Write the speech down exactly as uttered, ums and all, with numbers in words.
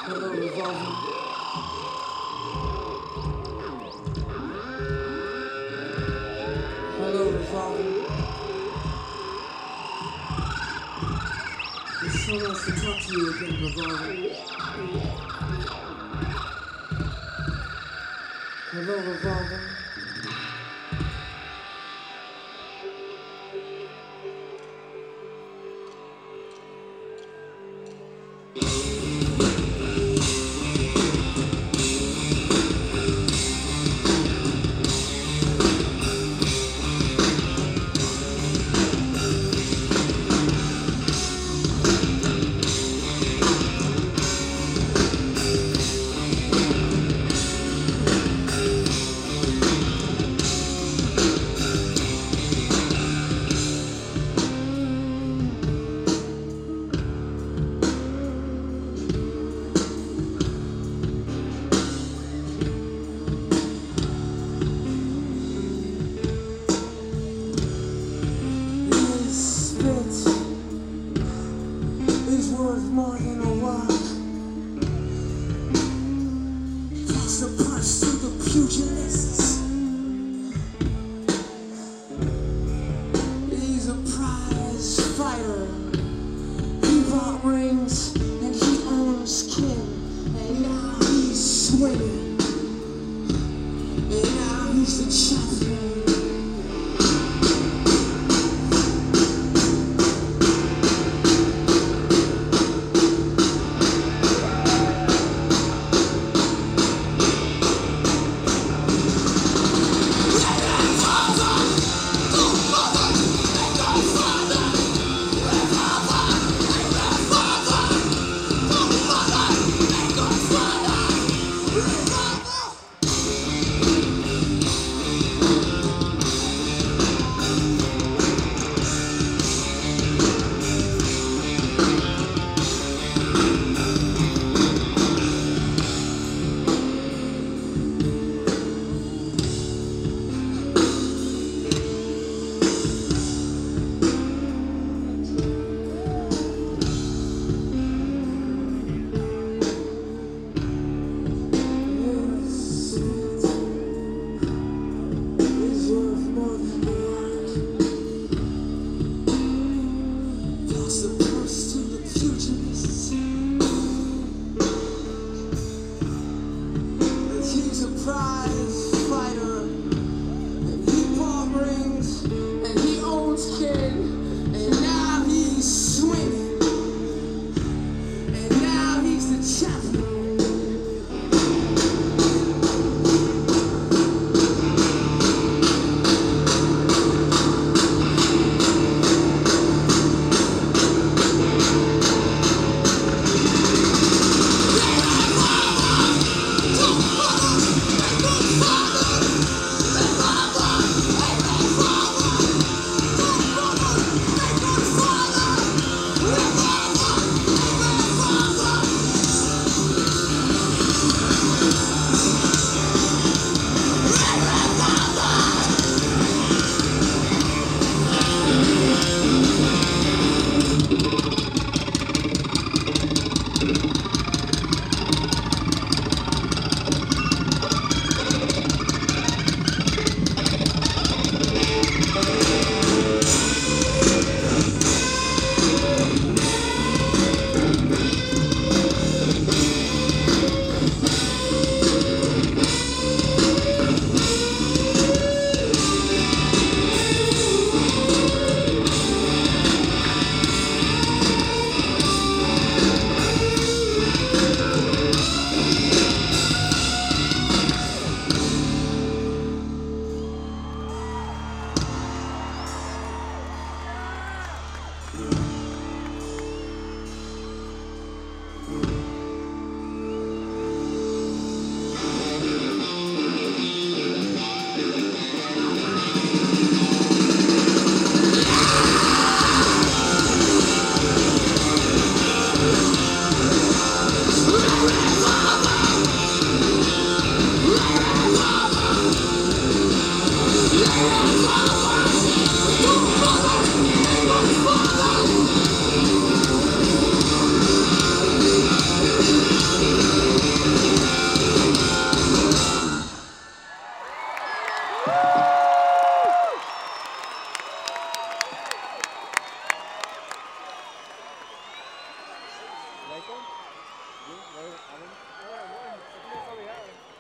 Hello, Revolver. Hello, Revolver. It's so nice to talk to you again, Revolver. Hello, Revolver. Is worth more than a word. Toss a punch to the pugilists. He's a prize fighter. He bought rings and he owns kin. And now he's swinging. And now he's the champion. He's a prize fighter, and he bought rings, and he owns kin, and now he's swinging, and now he's the champion. Yo, bueno, a ver. Bueno, bueno, es una suavidad.